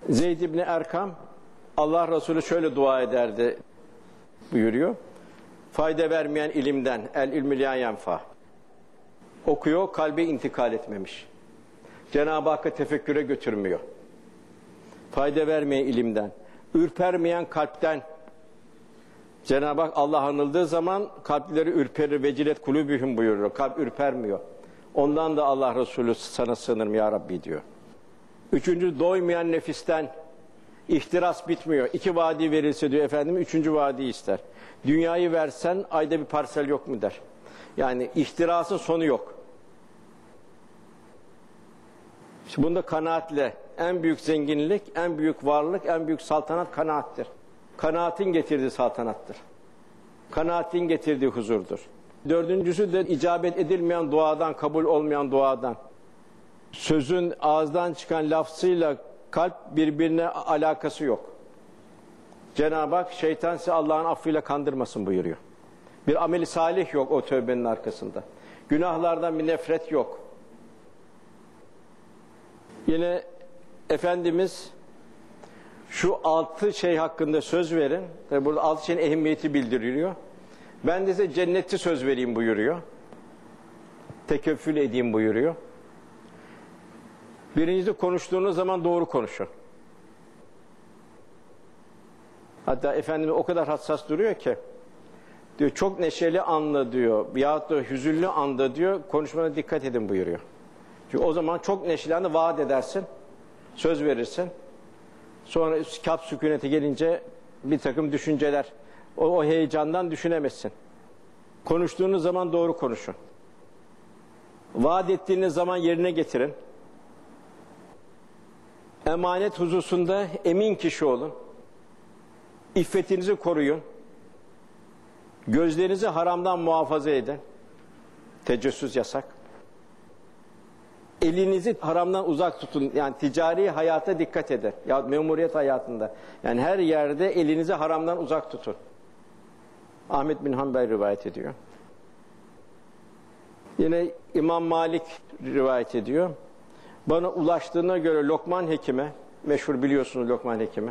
Zeyd İbni Erkam, Allah Resulü şöyle dua ederdi buyuruyor. Fayda vermeyen ilimden, el ilmü la yenfa. Okuyor, kalbe intikal etmemiş. Cenab-ı Hakk'a tefekküre götürmüyor. Fayda vermeyen ilimden, ürpermeyen kalpten. Cenab-ı Hak Allah anıldığı zaman kalpleri ürperir, vecilet kulübühüm buyuruyor. Kalp ürpermiyor. Ondan da Allah Resulü sana sığınırım ya Rabbi diyor. Üçüncü, doymayan nefisten. İhtiras bitmiyor. 2 vadi verilse diyor efendim, 3. vadi ister. Dünyayı versen ayda bir parsel yok mu der. Yani ihtirasın sonu yok. İşte bunda kanaatle en büyük zenginlik, en büyük varlık, en büyük saltanat kanaattir. Kanaatin getirdiği saltanattır. Kanaatin getirdiği huzurdur. Dördüncüsü de icabet edilmeyen duadan, kabul olmayan duadan. Sözün ağızdan çıkan lafzıyla kalp birbirine alakası yok. Cenab-ı Hak şeytan sizi Allah'ın affıyla kandırmasın buyuruyor. Bir ameli salih yok o tövbenin arkasında. Günahlardan bir nefret yok. Yine Efendimiz şu 6 şey hakkında söz verin. Tabi burada 6 şeyin ehemmiyeti bildiriliyor. Ben de size cennetçi söz vereyim buyuruyor. Tekeffül edeyim buyuruyor. Birincisi, konuştuğunuz zaman doğru konuşun. Hatta Efendimiz o kadar hassas duruyor ki diyor, çok neşeli anda diyor yahut da hüzünlü anda diyor konuşmana dikkat edin buyuruyor. Çünkü o zaman çok neşeli anda vaat edersin, söz verirsin. Sonra kalp sükunete gelince bir takım düşünceler, o heyecandan düşünemezsin. Konuştuğunuz zaman doğru konuşun. Vaat ettiğiniz zaman yerine getirin. Emanet hususunda emin kişi olun. İffetinizi koruyun. Gözlerinizi haramdan muhafaza edin. Tecessüs yasak. Elinizi haramdan uzak tutun. Yani ticari hayata dikkat edin. Ya memuriyet hayatında. Yani her yerde elinizi haramdan uzak tutun. Ahmet bin Hanbel rivayet ediyor. Yine İmam Malik rivayet ediyor. Bana ulaştığına göre Lokman Hekim'e, meşhur biliyorsunuz Lokman Hekim'i,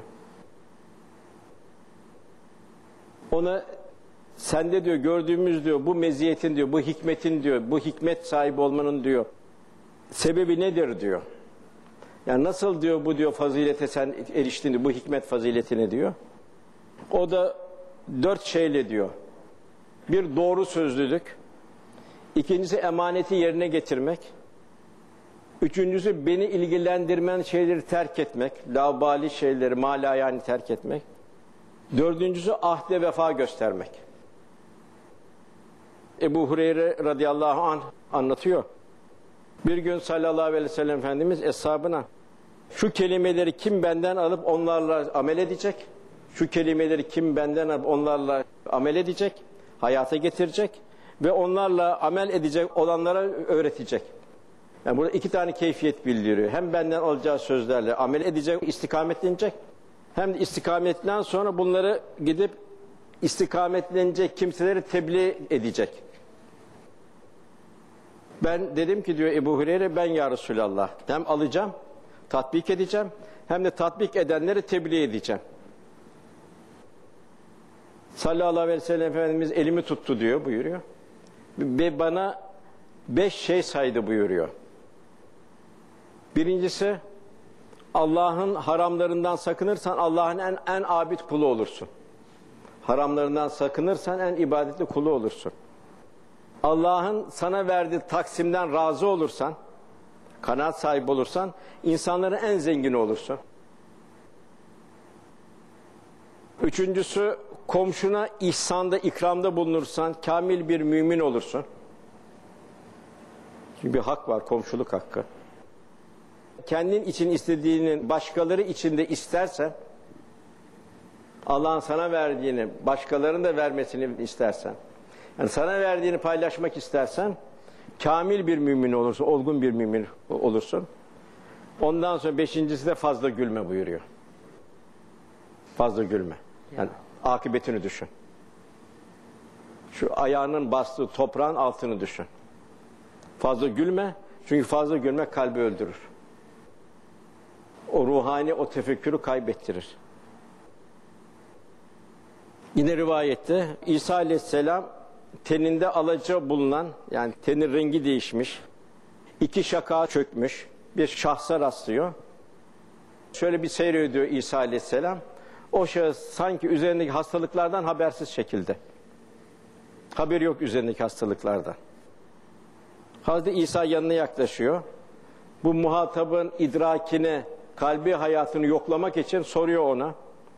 ona sende diyor gördüğümüz diyor bu meziyetin diyor, bu hikmetin diyor, bu hikmet sahibi olmanın diyor sebebi nedir diyor. Yani nasıl diyor bu diyor fazilete sen eriştin diyor, bu hikmet faziletine diyor. O da 4 şeyle diyor. Bir, doğru sözlülük. İkincisi, emaneti yerine getirmek. Üçüncüsü, beni ilgilendirmeyen şeyleri terk etmek. Laubali şeyleri, malayani terk etmek. Dördüncüsü, ahde vefa göstermek. Ebu Hureyre radıyallahu anh anlatıyor. Bir gün sallallahu aleyhi ve sellem Efendimiz eshabına şu kelimeleri kim benden alıp onlarla amel edecek? Şu kelimeleri kim benden alıp onlarla amel edecek? Hayata getirecek ve onlarla amel edecek olanlara öğretecek. Yani burada 2 tane keyfiyet bildiriyor. Hem benden alacağı sözlerle amel edecek, istikametlenecek. Hem de istikametten sonra bunları gidip istikametlenecek kimseleri tebliğ edecek. Ben dedim ki diyor Ebu Hureyre, ben ya Resulallah hem alacağım, tatbik edeceğim, hem de tatbik edenleri tebliğ edeceğim. Sallallahu aleyhi ve sellem Efendimiz elimi tuttu diyor, buyuruyor. Ve bana 5 şey saydı buyuruyor. Birincisi, Allah'ın haramlarından sakınırsan Allah'ın en abid kulu olursun. Haramlarından sakınırsan en ibadetli kulu olursun. Allah'ın sana verdiği taksimden razı olursan, kanaat sahibi olursan, insanların en zengini olursun. Üçüncüsü, komşuna ihsanda, ikramda bulunursan, kamil bir mümin olursun. Çünkü bir hak var, komşuluk hakkı. Kendin için istediğinin başkaları için de istersen, Allah'ın sana verdiğini başkalarının da vermesini istersen, yani sana verdiğini paylaşmak istersen, kamil bir mümin olursun, olgun bir mümin olursun. Ondan sonra 5.'si de fazla gülme buyuruyor. Fazla gülme. Yani akıbetini düşün. Şu ayağının bastığı toprağın altını düşün. Fazla gülme, çünkü fazla gülmek kalbi öldürür. O ruhani, o tefekkürü kaybettirir. Yine rivayette İsa Aleyhisselam teninde alaca bulunan, yani tenin rengi değişmiş, iki şakağa çökmüş bir şahsa rastlıyor. Şöyle bir seyrediyor İsa Aleyhisselam. O şahıs sanki üzerindeki hastalıklardan habersiz şekilde. Haberi yok üzerindeki hastalıklardan. Hazreti İsa yanına yaklaşıyor. Bu muhatabın idrakine, kalbi hayatını yoklamak için soruyor ona.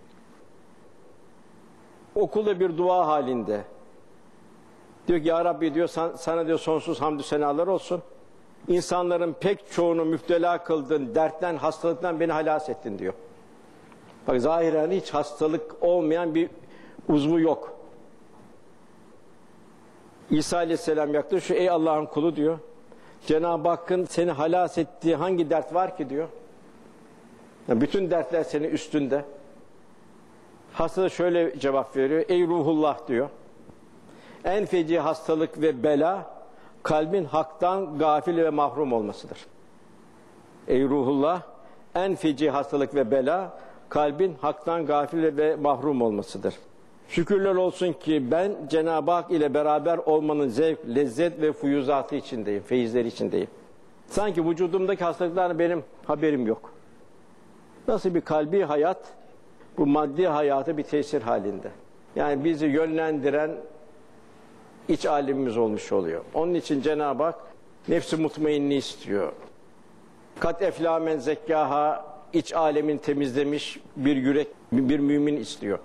Okulda bir dua halinde. Diyor ki ya Rabbi diyor sana diyor sonsuz hamdü senalar olsun. İnsanların pek çoğunu müptela kıldın, dertten, hastalıktan beni halas ettin diyor. Bak zahiren hiç hastalık olmayan bir uzvu yok. İsa Aleyhisselam yaklaşıyor. Ey Allah'ın kulu diyor. Cenab-ı Hakk'ın seni halas ettiği hangi dert var ki diyor. Yani bütün dertler senin üstünde. Hasta da şöyle cevap veriyor. Ey ruhullah diyor. En feci hastalık ve bela kalbin haktan gafil ve mahrum olmasıdır. Ey ruhullah, en feci hastalık ve bela kalbin haktan gafil ve mahrum olmasıdır. Şükürler olsun ki ben Cenab-ı Hak ile beraber olmanın zevk, lezzet ve fuyuzatı içindeyim, feyizleri içindeyim. Sanki vücudumdaki hastalıklardan benim haberim yok. Nasıl bir kalbi hayat, bu maddi hayata bir tesir halinde. Yani bizi yönlendiren iç alemimiz olmuş oluyor. Onun için Cenab-ı Hak nefs-i mutmainni istiyor. Kat eflâ men zekkâhâ, iç alemin temizlemiş bir yürek, bir mümin istiyor.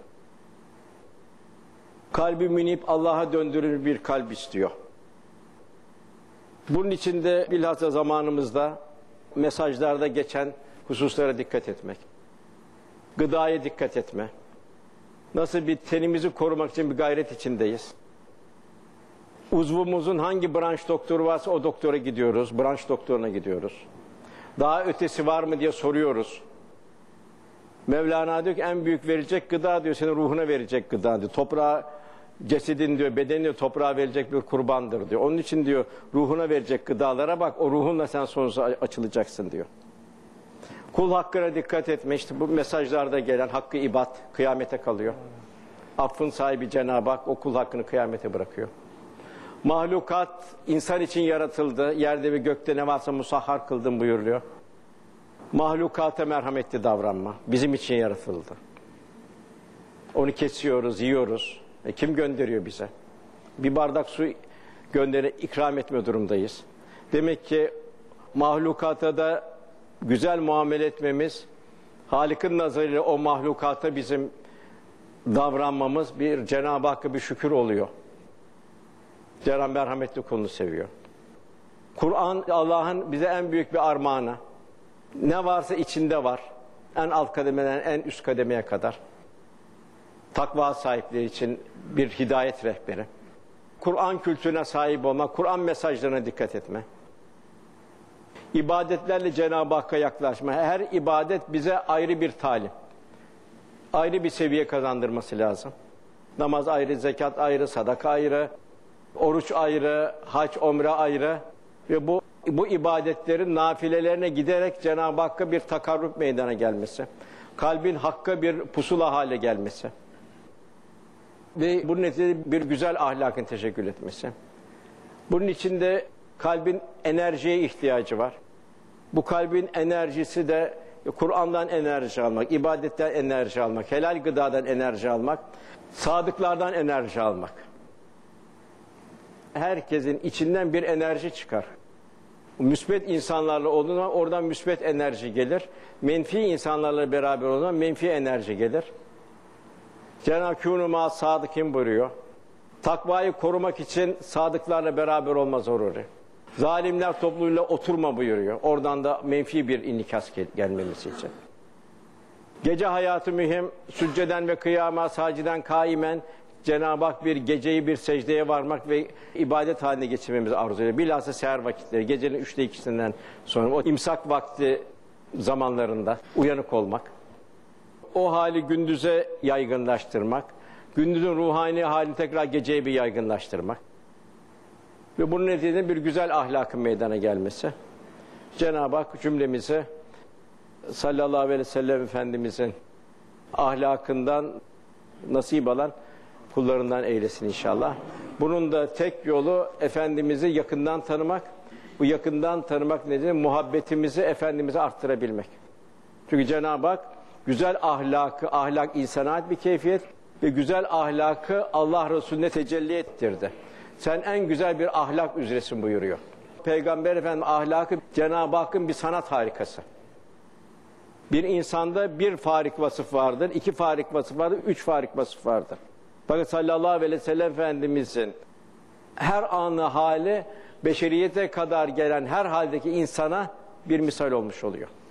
Kalbi münip, Allah'a döndürülür bir kalp istiyor. Bunun için de bilhassa zamanımızda mesajlarda geçen hususlara dikkat etmek. Gıdaya dikkat etme. Nasıl bir tenimizi korumak için bir gayret içindeyiz. Uzvumuzun hangi branş doktoru varsa o doktora gidiyoruz, branş doktoruna gidiyoruz. Daha ötesi var mı diye soruyoruz. Mevlana diyor ki en büyük verecek gıda diyor, senin ruhuna verecek gıda diyor. Toprağa, cesedin diyor, bedeni diyor, toprağa verecek bir kurbandır diyor. Onun için diyor ruhuna verecek gıdalara bak, o ruhunla sen sonsuza açılacaksın diyor. Kul hakkına dikkat etme, işte bu mesajlarda gelen hakkı ibad kıyamete kalıyor. Affın sahibi Cenab-ı Hak o kul hakkını kıyamete bırakıyor. Mahlukat insan için yaratıldı. Yerde ve gökte ne varsa musahhar kıldım buyuruluyor. Mahlukata merhametli davranma. Bizim için yaratıldı. Onu kesiyoruz, yiyoruz. Kim gönderiyor bize? Bir bardak su ikram etme durumdayız. Demek ki mahlukata da güzel muamele etmemiz, Halık'ın nazarıyla o mahlukata bizim davranmamız bir Cenab-ı Hakk'a bir şükür oluyor. Cenab-ı merhametli kulunu seviyor. Kur'an Allah'ın bize en büyük bir armağanı. Ne varsa içinde var. En alt kademeden en üst kademeye kadar. Takva sahipleri için bir hidayet rehberi. Kur'an kültürüne sahip olmak, Kur'an mesajlarına dikkat etme. İbadetlerle Cenab-ı Hakk'a yaklaşma. Her ibadet bize ayrı bir talim. Ayrı bir seviye kazandırması lazım. Namaz ayrı, zekat ayrı, sadaka ayrı, oruç ayrı, hac, umre ayrı. Ve bu ibadetlerin nafilelerine giderek Cenab-ı Hakk'a bir takarrub meydana gelmesi. Kalbin Hakk'a bir pusula hale gelmesi. Ve bunun neticede bir güzel ahlakın teşekkül etmesi. Bunun içinde kalbin enerjiye ihtiyacı var. Bu kalbin enerjisi de Kur'an'dan enerji almak, ibadetten enerji almak, helal gıdadan enerji almak, sadıklardan enerji almak. Herkesin içinden bir enerji çıkar. Müsbet insanlarla olduğunda oradan müsbet enerji gelir. Menfi insanlarla beraber olduğunda menfi enerji gelir. Cenab-ı Kûnû sadıkîn buyuruyor. Takvayı korumak için sadıklarla beraber olma zaruri. Zalimler topluluğuyla oturma buyuruyor. Oradan da menfi bir inikas gelmemesi için. Gece hayatı mühim. Sücceden ve kıyama, saciden, kaimen Cenab-ı Hak bir geceyi bir secdeye varmak ve ibadet haline geçirmemizi arzu ediyor. Bilhassa seher vakitleri, gecenin 3'te 2'sinden sonra o imsak vakti zamanlarında uyanık olmak. O hali gündüze yaygınlaştırmak. Gündüzün ruhani halini tekrar geceye bir yaygınlaştırmak. Ve bunun neticesinde bir güzel ahlakın meydana gelmesi. Cenab-ı Hak cümlemize sallallahu aleyhi ve sellem Efendimizin ahlakından nasip alan kullarından eylesin inşallah. Bunun da tek yolu Efendimiz'i yakından tanımak. Bu yakından tanımak nedir? Muhabbetimizi Efendimiz'e arttırabilmek. Çünkü Cenab-ı Hak güzel ahlakı, ahlak insana ait bir keyfiyet ve güzel ahlakı Allah Resulüne tecelli ettirdi. Sen en güzel bir ahlak üzeresin buyuruyor. Peygamber Efendimiz ahlakı Cenab-ı Hakk'ın bir sanat harikası. Bir insanda bir farik vasıf vardır, iki farik vasıf vardır, üç farik vasıf vardır. Bakın sallallahu aleyhi ve sellem Efendimizin her anı hali beşeriyete kadar gelen her haldeki insana bir misal olmuş oluyor.